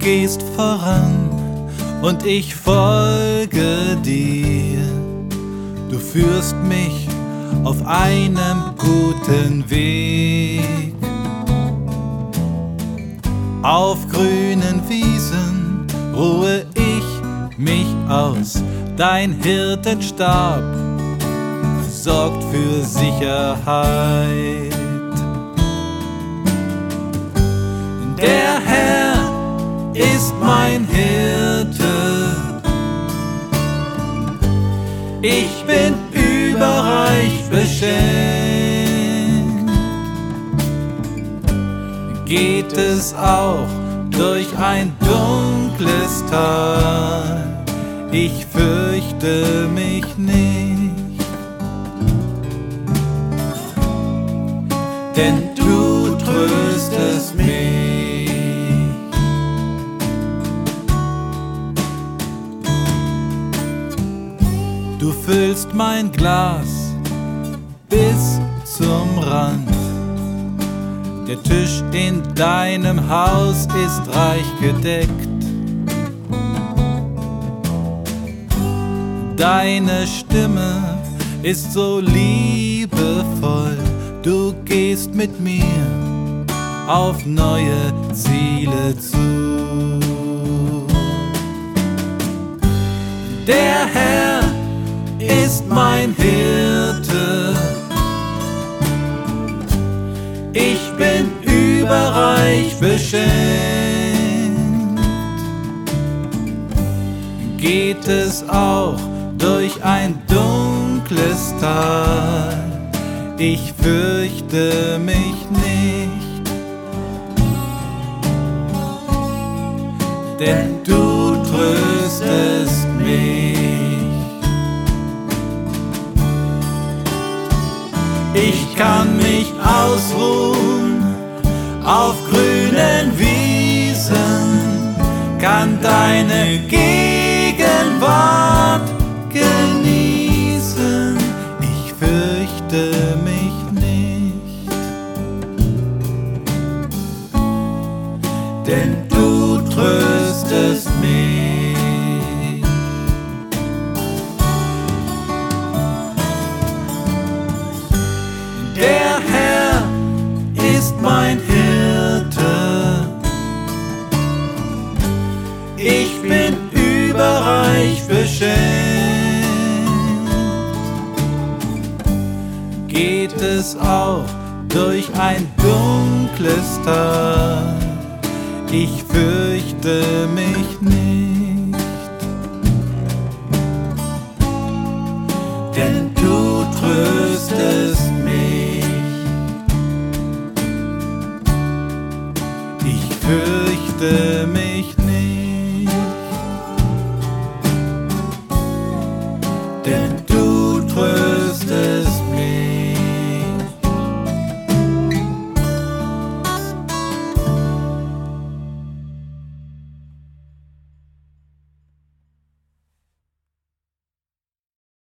gehst voran und ich folge dir. Du führst mich auf einem guten Weg. Auf grünen Wiesen ruhe ich mich aus. Dein Hirtenstab sorgt für Sicherheit. Der Herr ist mein Hirte. Ich bin überreich beschenkt. Geht es auch durch ein dunkles Tal, ich fürchte mich nicht, denn du tröstest mich. Du füllst mein Glas bis zum Rand. Der Tisch in deinem Haus ist reich gedeckt. Deine Stimme ist so liebevoll. Du gehst mit mir auf neue Ziele zu. Der Herr ist mein Hirte. Ich bin überreich beschenkt. Geht es auch durch ein dunkles Tal, ich fürchte mich nicht, denn du tröstest mich. Ich kann mich ausruhen auf grünen Wiesen, kann deine Gegenwart genießen. Ich fürchte mich nicht, denn du tröstest mich. Der Herr ist mein Hirte. Ich bin überreich beschenkt. Geht es auch durch ein dunkles Tal, ich fürchte mich nicht, denn du tröstest mich. Ich fürchte mich nicht.